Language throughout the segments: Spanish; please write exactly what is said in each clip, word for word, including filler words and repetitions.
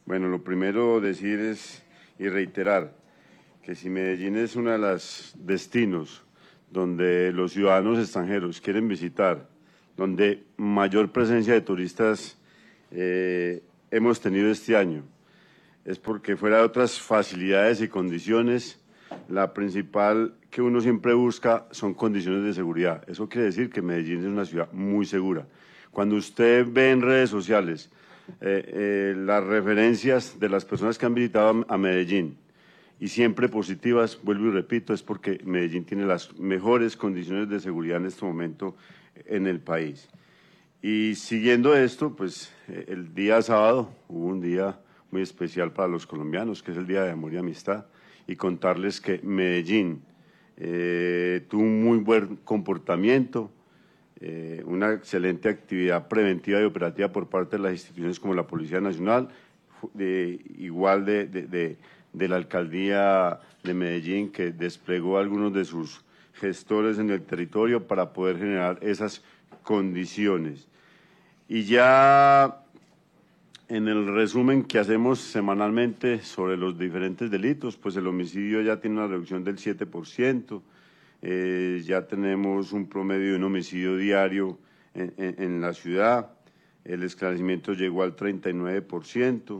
Bueno, lo primero decir es y reiterar que si Medellín es uno de los destinos donde los ciudadanos extranjeros quieren visitar, donde mayor presencia de turistas eh, hemos tenido este año, es porque fuera de otras facilidades y condiciones, la principal que uno siempre busca son condiciones de seguridad. Eso quiere decir que Medellín es una ciudad muy segura. Cuando usted ve en redes sociales eh, eh, las referencias de las personas que han visitado a Medellín, y siempre positivas, vuelvo y repito, es porque Medellín tiene las mejores condiciones de seguridad en este momento en el país. Y siguiendo esto, pues el día sábado hubo un día muy especial para los colombianos, que es el Día de Amor y Amistad, y contarles que Medellín eh, tuvo un muy buen comportamiento, eh, una excelente actividad preventiva y operativa por parte de las instituciones como la Policía Nacional, de, igual de, de, de, de la Alcaldía de Medellín, que desplegó a algunos de sus gestores en el territorio para poder generar esas condiciones. Y ya en el resumen que hacemos semanalmente sobre los diferentes delitos, pues el homicidio ya tiene una reducción del siete por ciento, eh, ya tenemos un promedio de un homicidio diario en, en, en la ciudad, el esclarecimiento llegó al treinta y nueve por ciento,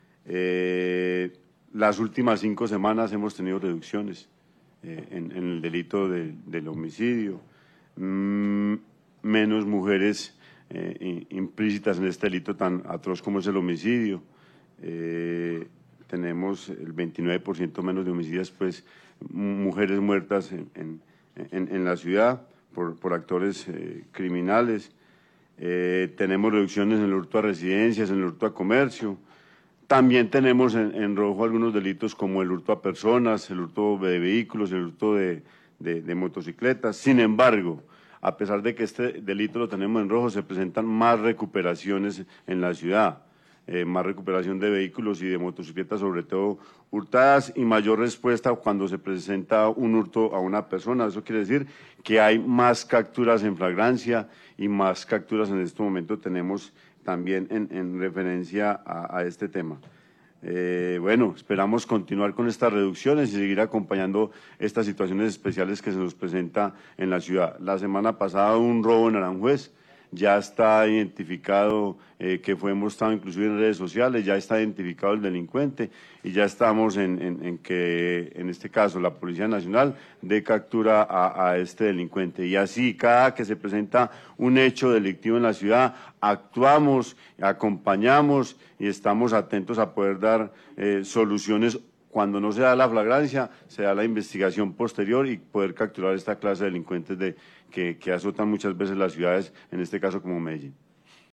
eh, las últimas cinco semanas hemos tenido reducciones eh, en, en el delito de, del homicidio, mm, menos mujeres Eh, implícitas en este delito tan atroz como es el homicidio. Eh, tenemos el veintinueve por ciento menos de homicidios, pues mujeres muertas en, en, en, en la ciudad por, por actores eh, criminales. Eh, tenemos reducciones en el hurto a residencias, en el hurto a comercio. También tenemos en, en rojo algunos delitos como el hurto a personas, el hurto de vehículos, el hurto de, de, de motocicletas. Sin embargo, a pesar de que este delito lo tenemos en rojo, se presentan más recuperaciones en la ciudad, eh, más recuperación de vehículos y de motocicletas, sobre todo hurtadas, y mayor respuesta cuando se presenta un hurto a una persona. Eso quiere decir que hay más capturas en flagrancia y más capturas en este momento tenemos también en, en referencia a, a este tema. Eh, bueno, esperamos continuar con estas reducciones y seguir acompañando estas situaciones especiales que se nos presenta en la ciudad. La semana pasada un robo en Aranjuez, ya está identificado eh, que fue mostrado inclusive en redes sociales, ya está identificado el delincuente y ya estamos en, en, en que, en este caso, la Policía Nacional dé captura a, a este delincuente. Y así, cada que se presenta un hecho delictivo en la ciudad, actuamos, acompañamos y estamos atentos a poder dar eh, soluciones. Cuando no se da la flagrancia, se da la investigación posterior y poder capturar esta clase de delincuentes de, que, que azotan muchas veces las ciudades, en este caso como Medellín.